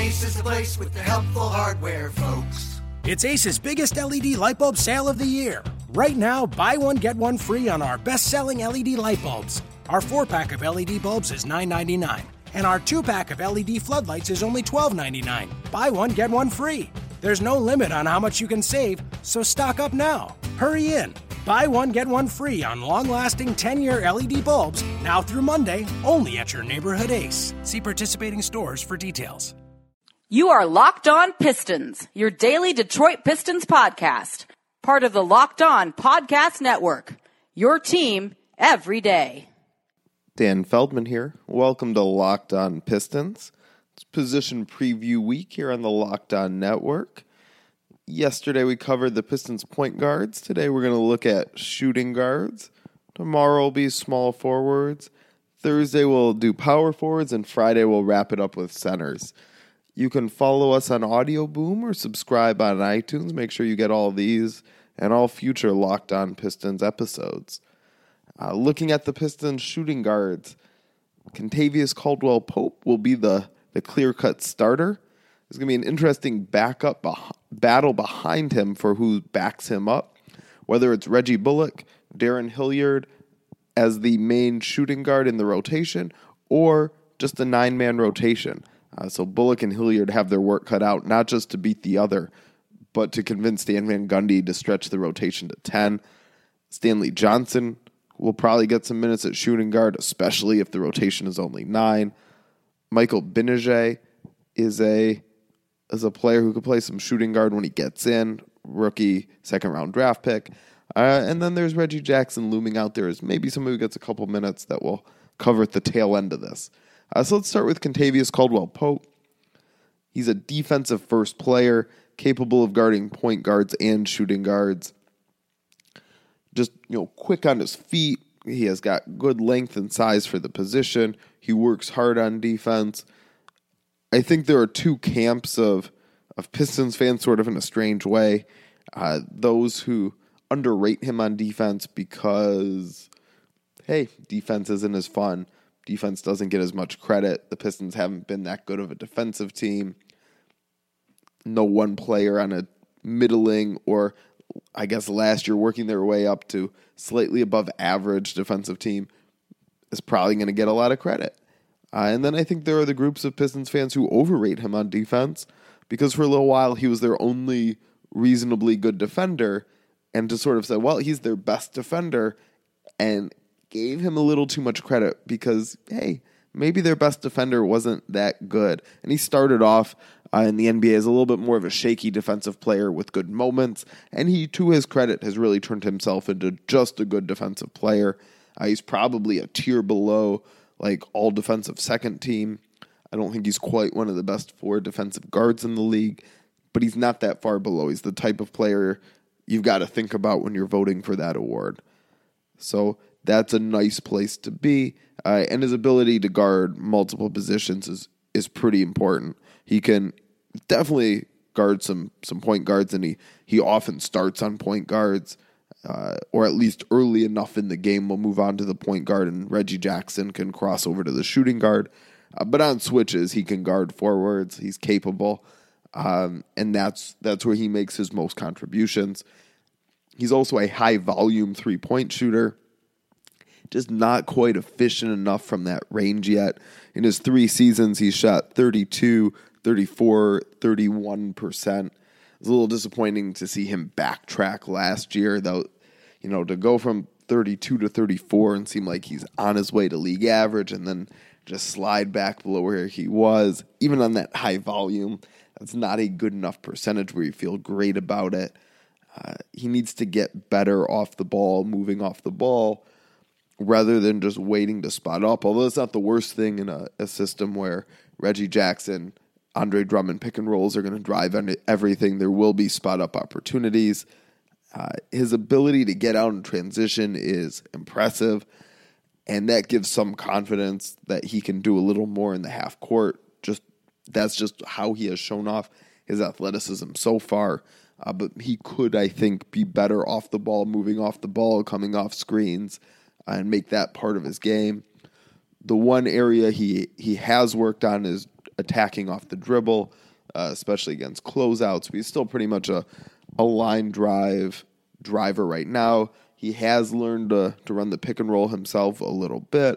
Ace is the place with the helpful hardware, folks. It's Ace's biggest LED light bulb sale of the year. Right now, buy one, get one free on our best-selling LED light bulbs. Our 4-pack of LED bulbs is $9.99, and our 2-pack of LED floodlights is only $12.99. Buy one, get one free. There's no limit on how much you can save, so stock up now. Hurry in. Buy one, get one free on long-lasting 10-year LED bulbs now through Monday, only at your neighborhood Ace. See participating stores for details. You are Locked On Pistons, your daily Detroit Pistons podcast. Part of the Locked On Podcast Network, your team every day. Dan Feldman here. Welcome to Locked On Pistons. It's position preview week here on the Locked On Network. Yesterday we covered the Pistons point guards. Today we're going to look at shooting guards. Tomorrow will be small forwards. Thursday we'll do power forwards, and Friday we'll wrap it up with centers. You can follow us on Audio Boom or subscribe on iTunes. Make sure you get all these and all future Locked On Pistons episodes. Looking at the Pistons shooting guards, Kentavious Caldwell-Pope will be the clear-cut starter. There's going to be an interesting backup battle behind him for who backs him up, whether it's Reggie Bullock, Darren Hilliard as the main shooting guard in the rotation, or just a 9-man rotation. So Bullock and Hilliard have their work cut out, not just to beat the other, but to convince Stan Van Gundy to stretch the rotation to 10. Stanley Johnson will probably get some minutes at shooting guard, especially if the rotation is only 9. Michael Gbinije is a player who could play some shooting guard when he gets in, rookie, second-round draft pick. And then there's Reggie Jackson looming out there as maybe somebody who gets a couple minutes that will cover at the tail end of this. So let's start with Kentavious Caldwell-Pope. He's a defensive-first player, capable of guarding point guards and shooting guards. Just, quick on his feet. He has got good length and size for the position. He works hard on defense. I think there are two camps of Pistons fans sort of in a strange way. Those who underrate him on defense because, hey, defense isn't as fun. Defense doesn't get as much credit. The Pistons haven't been that good of a defensive team. No one player on a middling or, I guess last year, working their way up to slightly above average defensive team is probably going to get a lot of credit. And then I think there are the groups of Pistons fans who overrate him on defense because for a little while he was their only reasonably good defender, and to sort of say, well, he's their best defender, and gave him a little too much credit because, hey, maybe their best defender wasn't that good. And he started off in the NBA as a little bit more of a shaky defensive player with good moments, and he, to his credit, has really turned himself into just a good defensive player. He's probably a tier below like all defensive second team. I don't think he's quite one of the best 4 defensive guards in the league, but he's not that far below. He's the type of player you've got to think about when you're voting for that award. So that's a nice place to be. And his ability to guard multiple positions is pretty important. He can definitely guard some point guards, and he often starts on point guards. Or at least early enough in the game, we'll move on to the point guard, and Reggie Jackson can cross over to the shooting guard. But on switches, he can guard forwards. He's capable, and that's where he makes his most contributions. He's also a high-volume three-point shooter, just not quite efficient enough from that range yet. In his 3 seasons, he shot 32, 34, 31%. It's a little disappointing to see him backtrack last year, though, to go from 32 to 34 and seem like he's on his way to league average and then just slide back below where he was. Even on that high volume, that's not a good enough percentage where you feel great about it. He needs to get better off the ball, moving off the ball, rather than just waiting to spot up. Although it's not the worst thing in a system where Reggie Jackson, Andre Drummond pick and rolls are going to drive everything. There will be spot-up opportunities. His ability to get out in transition is impressive, and that gives some confidence that he can do a little more in the half court. That's just how he has shown off his athleticism so far. But he could, I think, be better off the ball, moving off the ball, coming off screens, and make that part of his game. The one area he has worked on is attacking off the dribble, especially against closeouts. But he's still pretty much a line driver right now. He has learned to run the pick and roll himself a little bit.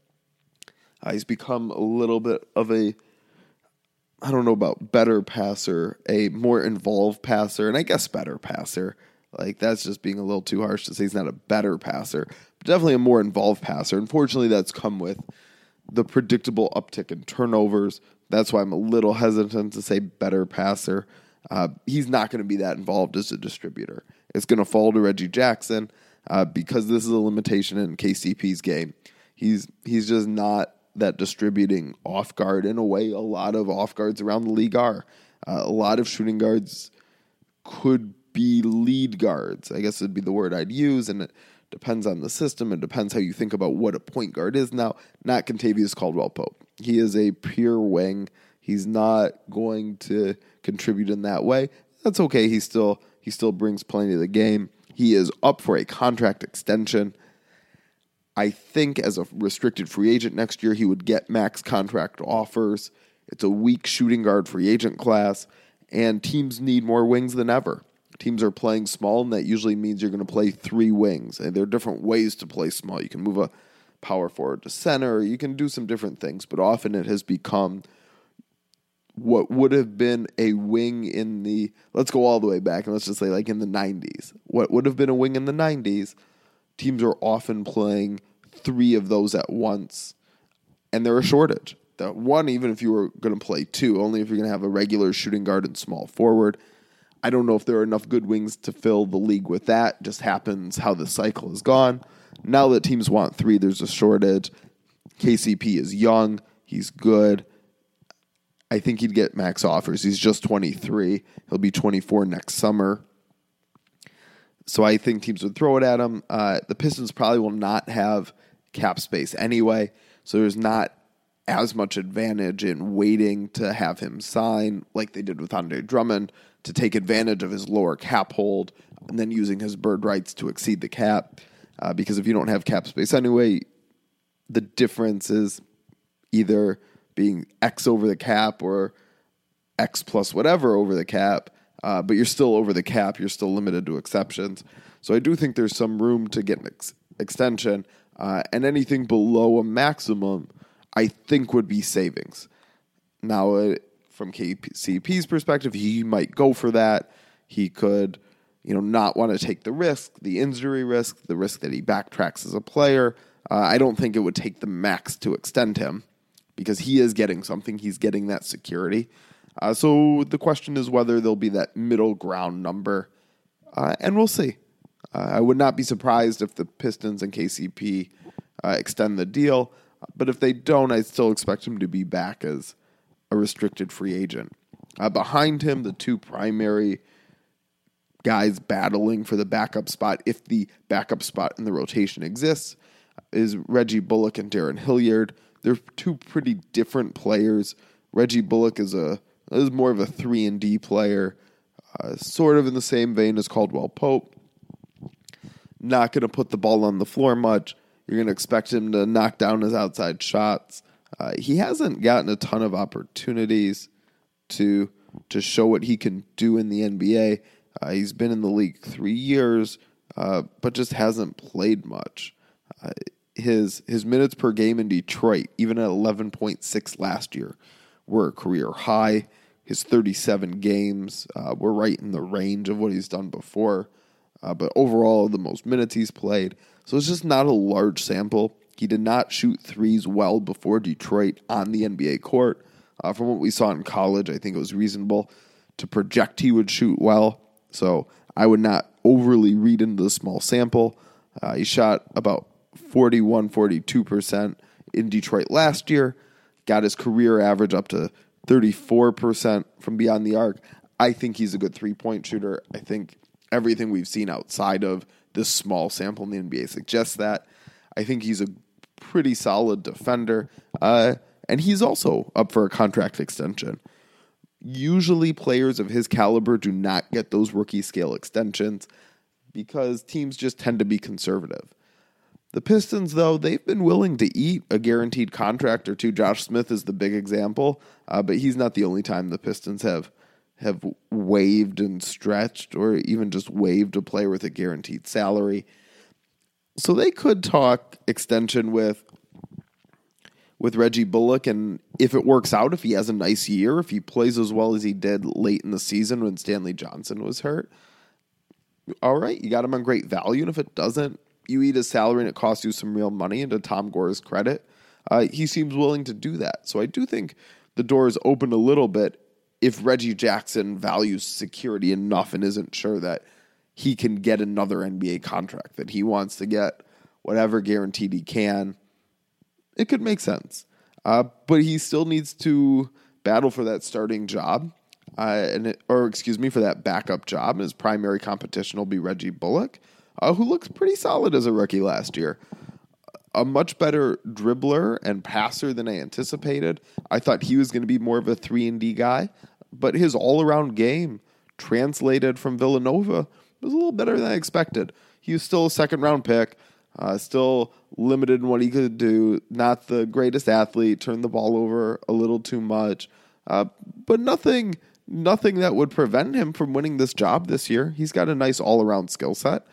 He's become a little bit of a, I don't know about better passer, a more involved passer, and I guess better passer. Like, that's just being a little too harsh to say he's not a better passer, but definitely a more involved passer. Unfortunately, that's come with the predictable uptick in turnovers. That's why I'm a little hesitant to say better passer. He's not going to be that involved as a distributor. It's going to fall to Reggie Jackson because this is a limitation in KCP's game. He's just not that distributing off guard in a way a lot of off guards around the league are. A lot of shooting guards could be lead guards, I guess would be the word I'd use, and it depends on the system. It depends how you think about what a point guard is now. Not Kentavious Caldwell-Pope. He is a pure wing. He's not going to contribute in that way. That's okay. He still brings plenty to the game. He is up for a contract extension. I think as a restricted free agent next year, he would get max contract offers. It's a weak shooting guard free agent class, and teams need more wings than ever. Teams are playing small, and that usually means you're going to play 3 wings. And there are different ways to play small. You can move a power forward to center. You can do some different things, but often it has become what would have been a wing in the, let's go all the way back, and let's just say like in the 90s. What would have been a wing in the 90s, teams are often playing 3 of those at once, and they're a shortage. That one, even if you were going to play 2, only if you're going to have a regular shooting guard and small forward. I don't know if there are enough good wings to fill the league with that. Just happens how the cycle has gone. Now that teams want 3, there's a shortage. KCP is young. He's good. I think he'd get max offers. He's just 23. He'll be 24 next summer. So I think teams would throw it at him. The Pistons probably will not have cap space anyway, so there's not as much advantage in waiting to have him sign like they did with Andre Drummond to take advantage of his lower cap hold and then using his bird rights to exceed the cap. Because if you don't have cap space anyway, the difference is either being X over the cap or X plus whatever over the cap. But you're still over the cap. You're still limited to exceptions. So I do think there's some room to get an extension. And anything below a maximum, I think, would be savings. Now, from KCP's perspective, he might go for that. He could, not want to take the risk, the injury risk, the risk that he backtracks as a player. I don't think it would take the max to extend him because he is getting something. He's getting that security. So the question is whether there'll be that middle ground number, and we'll see. I would not be surprised if the Pistons and KCP extend the deal, but if they don't, I still expect him to be back as a restricted free agent. Behind him, the 2 primary guys battling for the backup spot, if the backup spot in the rotation exists, is Reggie Bullock and Darren Hilliard. They're 2 pretty different players. Reggie Bullock is more of a 3-and-D player, sort of in the same vein as Caldwell-Pope. Not going to put the ball on the floor much. You're going to expect him to knock down his outside shots. He hasn't gotten a ton of opportunities to show what he can do in the NBA. He's been in the league 3 years, but just hasn't played much. His minutes per game in Detroit, even at 11.6 last year, were a career high. His 37 games were right in the range of what he's done before. But overall, the most minutes he's played. So it's just not a large sample. He did not shoot threes well before Detroit on the NBA court. From what we saw in college, I think it was reasonable to project he would shoot well. So I would not overly read into the small sample. He shot about 42% in Detroit last year. Got his career average up to 34% from beyond the arc. I think he's a good three-point shooter. I think everything we've seen outside of this small sample in the NBA suggests that. I think he's a pretty solid defender. And he's also up for a contract extension. Usually players of his caliber do not get those rookie scale extensions because teams just tend to be conservative. The Pistons, though, they've been willing to eat a guaranteed contract or two. Josh Smith is the big example, but he's not the only time the Pistons have waived and stretched or even just waived a player with a guaranteed salary. So they could talk extension with Reggie Bullock, and if it works out, if he has a nice year, if he plays as well as he did late in the season when Stanley Johnson was hurt, all right, you got him on great value, and if it doesn't, you eat his salary and it costs you some real money. And to Tom Gore's credit, he seems willing to do that. So I do think the door is open a little bit if Reggie Jackson values security enough and isn't sure that he can get another NBA contract, that he wants to get whatever guaranteed he can. It could make sense. But he still needs to battle for that starting job, for that backup job. And his primary competition will be Reggie Bullock, who looks pretty solid as a rookie last year. A much better dribbler and passer than I anticipated. I thought he was going to be more of a 3-and-D guy, but his all-around game translated from Villanova was a little better than I expected. He was still a second-round pick, still limited in what he could do, not the greatest athlete, turned the ball over a little too much, but nothing that would prevent him from winning this job this year. He's got a nice all-around skill set.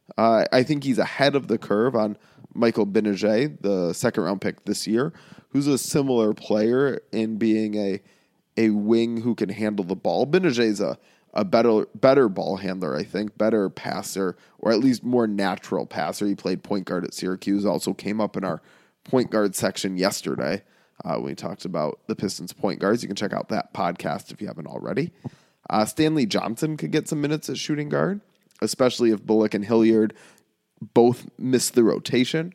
I think he's ahead of the curve on Michael Gbinije, the second-round pick this year, who's a similar player in being a wing who can handle the ball. Gbinije's a better ball handler, I think, better passer, or at least more natural passer. He played point guard at Syracuse, also came up in our point guard section yesterday when we talked about the Pistons point guards. You can check out that podcast if you haven't already. Stanley Johnson could get some minutes at shooting guard, especially if Bullock and Hilliard both miss the rotation.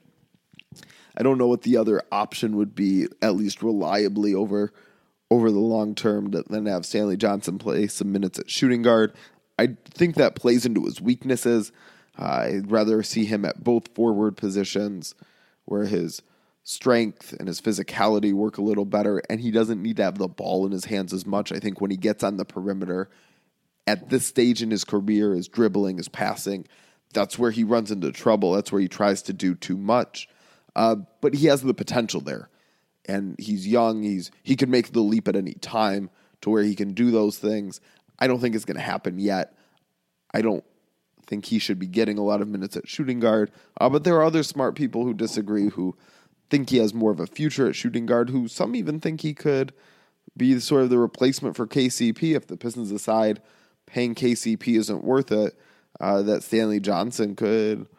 I don't know what the other option would be, at least reliably over the long term, to then have Stanley Johnson play some minutes at shooting guard. I think that plays into his weaknesses. I'd rather see him at both forward positions where his strength and his physicality work a little better, and he doesn't need to have the ball in his hands as much. I think when he gets on the perimeter at this stage in his career, his dribbling, his passing, that's where he runs into trouble. That's where he tries to do too much. But he has the potential there. And he's young. He can make the leap at any time to where he can do those things. I don't think it's going to happen yet. I don't think he should be getting a lot of minutes at shooting guard. But there are other smart people who disagree, who think he has more of a future at shooting guard, who some even think he could be sort of the replacement for KCP if the Pistons decide paying KCP isn't worth it, that Stanley Johnson could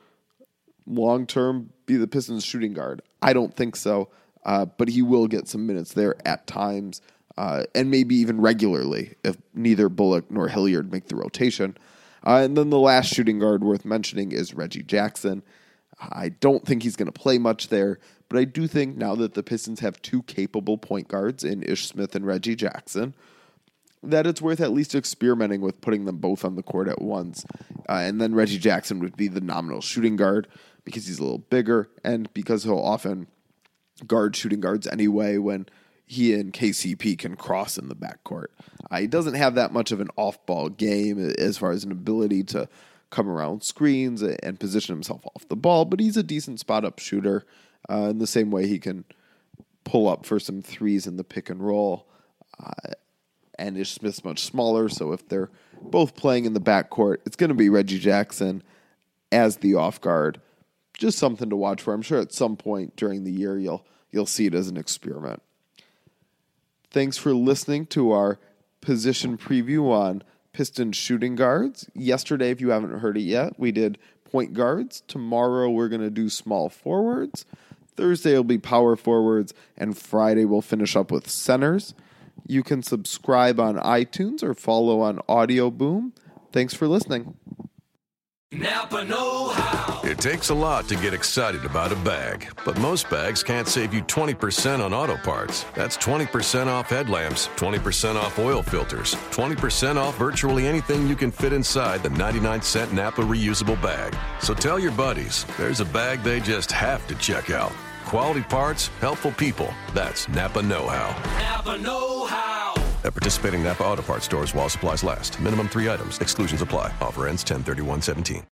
long-term be the Pistons shooting guard. I don't think so, but he will get some minutes there at times, and maybe even regularly if neither Bullock nor Hilliard make the rotation. And then the last shooting guard worth mentioning is Reggie Jackson. I don't think he's going to play much there, but I do think now that the Pistons have two capable point guards in Ish Smith and Reggie Jackson, that it's worth at least experimenting with putting them both on the court at once. And then Reggie Jackson would be the nominal shooting guard because he's a little bigger and because he'll often guard shooting guards anyway when he and KCP can cross in the backcourt. He doesn't have that much of an off-ball game as far as an ability to come around screens and position himself off the ball, but he's a decent spot-up shooter in the same way he can pull up for some threes in the pick and roll. And Ish Smith's much smaller, so if they're both playing in the backcourt, it's going to be Reggie Jackson as the off guard. Just something to watch for. I'm sure at some point during the year you'll see it as an experiment. Thanks for listening to our position preview on Pistons shooting guards. Yesterday, if you haven't heard it yet, we did point guards. Tomorrow we're going to do small forwards. Thursday will be power forwards, and Friday we'll finish up with centers. You can subscribe on iTunes or follow on Audio Boom. Thanks for listening. Napa know-how. It takes a lot to get excited about a bag, but most bags can't save you 20% on auto parts. That's 20% off headlamps, 20% off oil filters, 20% off virtually anything you can fit inside the 99-cent Napa reusable bag. So tell your buddies, there's a bag they just have to check out. Quality parts, helpful people. That's Napa know-how. Napa know-how. At participating Napa Auto Parts stores while supplies last. Minimum 3 items. Exclusions apply. Offer ends 10/31/17.